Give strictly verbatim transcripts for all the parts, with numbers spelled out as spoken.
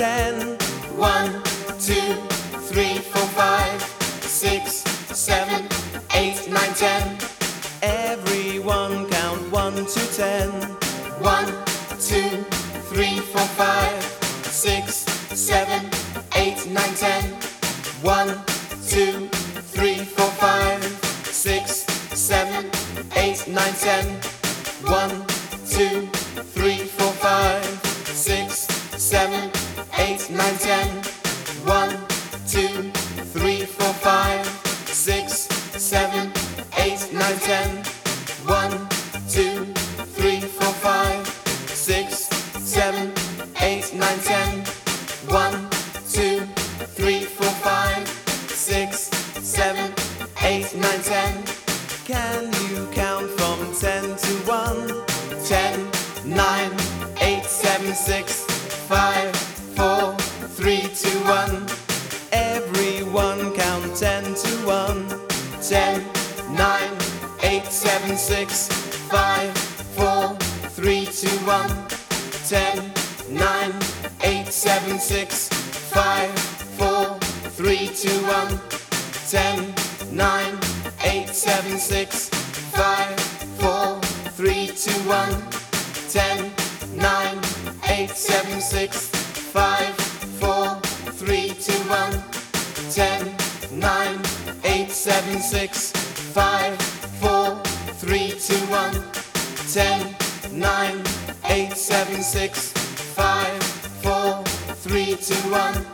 ten. One, two, three, four, five, six, seven, eight, nine, ten. Everyone count one to ten. One, two, three, four, five, six, seven, eight, nine, ten. One, two, three, four, five, six, seven, eight, nine, ten. One, two, three, four, five, six, seven, eight, nine, ten. One, two, three, four, five, six, seven, eight, nine, ten. One, two, three, four, five, six, seven, eight, nine, ten. One, two, three, four, five, six, seven, eight, nine, ten. Can you count from ten to one? Ten, nine, eight, seven, six, five, four, three, two, one. Everyone count ten to one. Ten, nine, eight, seven, six, five, four, three, two, one. Ten, nine, eight, seven, six, five, four, three, two, one. Ten, nine, eight, seven, six, five, four, three, two, one. Ten, nine, eight, seven, six, five, four, three, two, one. Ten, nine, eight, seven, six, five, four, three, two, one. Ten, nine, eight, seven, six, five, four, three, two, one.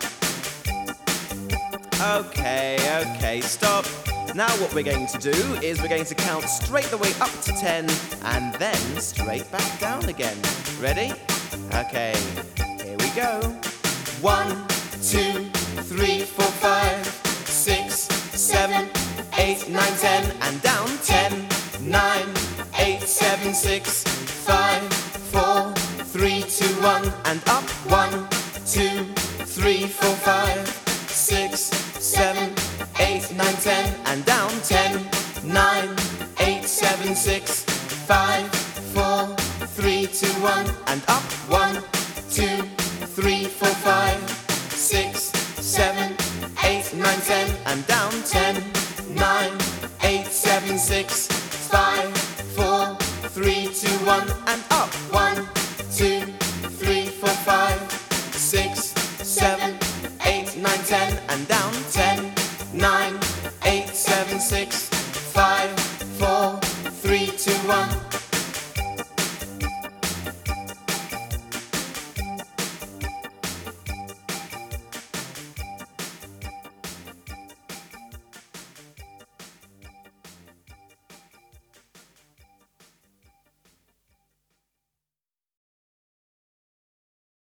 Okay, okay, stop. Now what we're going to do is we're going to count straight the way up to ten and then straight back down again. Ready? Okay, here we go. One, two, three, four, five, six, seven, eight, nine, ten. And down. Ten, nine, eight, seven, six, five, four, three, two, one. And up. One, two, three, four, five, six, seven, eight, nine, ten. And down. Ten, nine, eight, seven, six, five, four, three, two, one. And up. One, two, three, four, five, six, seven, eight, nine, ten. And down. Ten, nine, eight, seven, six, five, four, three, two, one. And up. One, two, three, four, five, six, seven, eight, nine, ten. And down. Ten, nine, eight, seven, six,